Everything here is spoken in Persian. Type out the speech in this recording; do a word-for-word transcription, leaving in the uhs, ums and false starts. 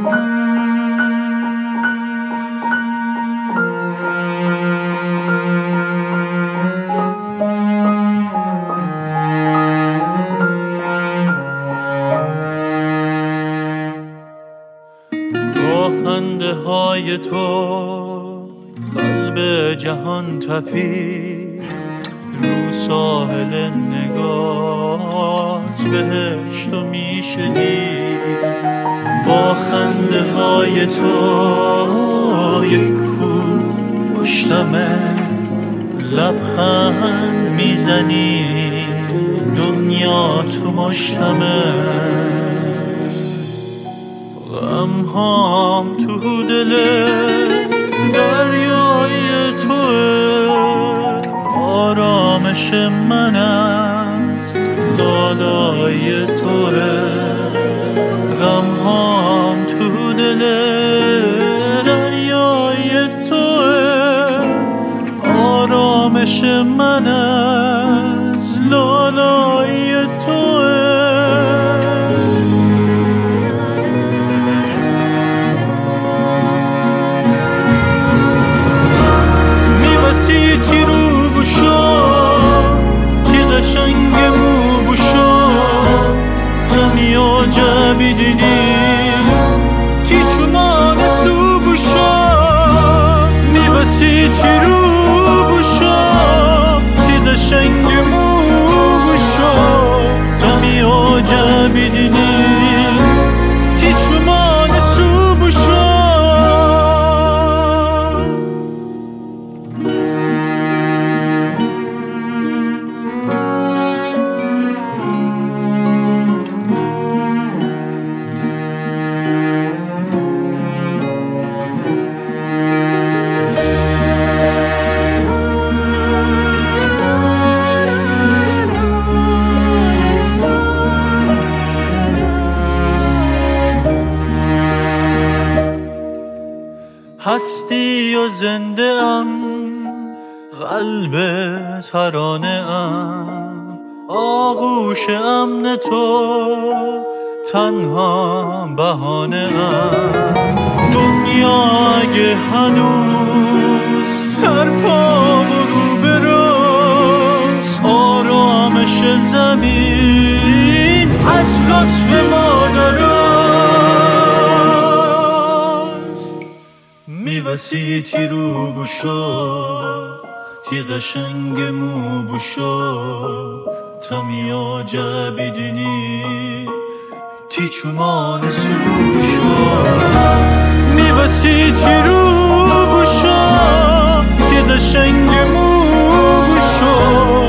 خنده های تو قلب جهان تپید، رو ساحل نگات بهشت و میشه دید. با خنده های تو یک کو پشتمه، لبخند میزنی دنیا تو مشتمه. غم هام تو دل دریای توه، آرامش من است لالای توه. غم هام تو دل دریای توه، آرامش من است لالای توه. Bidini ti chuman su busha mi vasi ti ru busha ti da shang mu busha ta mi oja bidini ti chuman su busha. هستی و زنده ام، قلب ترانه ام، آغوش امن تو تنها بهانه ام. دنیا اگه هنوز سرپا و رو به راست، آرامش زمین از لطف مادرم میوسی تی رو بوشو تی قشنگ مو بوشو تا میا جبیدینی تی چومان سو بوشو میوسی تی رو بوشو تی قشنگ مو بوشو